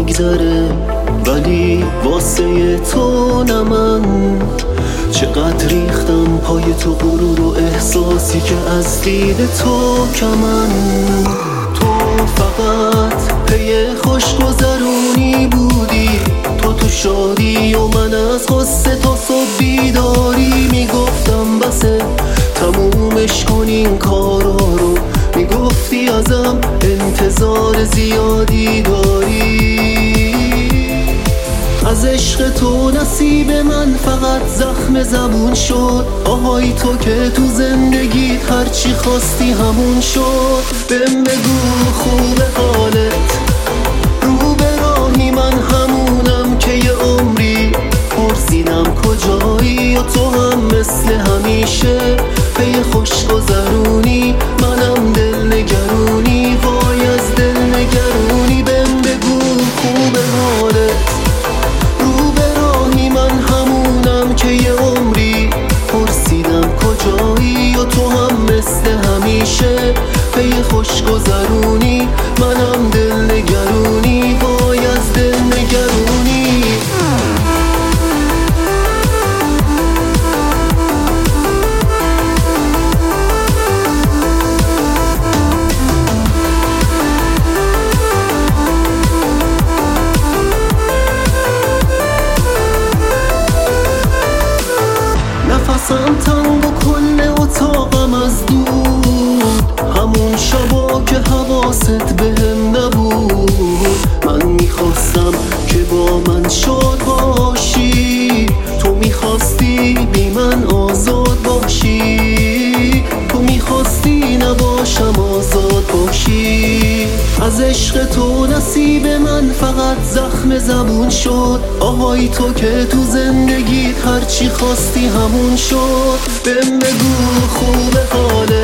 میگذره، ولی واسه تو نه من. چقدر ریختم پای تو غرور و احساسی که از دید تو کمن. تو فقط پی خوشگذرونی بودی، تو شادی و من از غصه تا صبح بیداری. میگفتم بسه تمومش کن این کارا رو، میگفتی ازم انتظار زیادی داری. از عشق تو نصیب من فقط زخم زبون شد. آهای تو که تو زندگیت هرچی خواستی همون شد. بهم بگو خوبه حالت، رو به راهی من همونم که یه عمری پرسیدم کجایی و تو هم مثل همیشه پی خوش گذرونی. منم دل نگرونی، وای از دل نگرونی. بهم بگو خوبه حالت، رو به راهی من همونم که یه عمری پرسیدم کجایی و تو هم مثل همیشه پی خوش گذرونی. منم دل نگرونی، وای از دل نگرونی. نفسم تنگ و کل اتاقم از دود، همون شبا که حواست بهم نبود. من میخواستم که با من شاد باشی، تو میخواستی بی من آزاد باشی. تو میخواستی نباشم آزاد باشی. از عشق تو نصیب من فقط زخم زبون شد. آهای تو که تو زندگیت هرچی خواستی همون شد. بهم بگو خوبه حالت،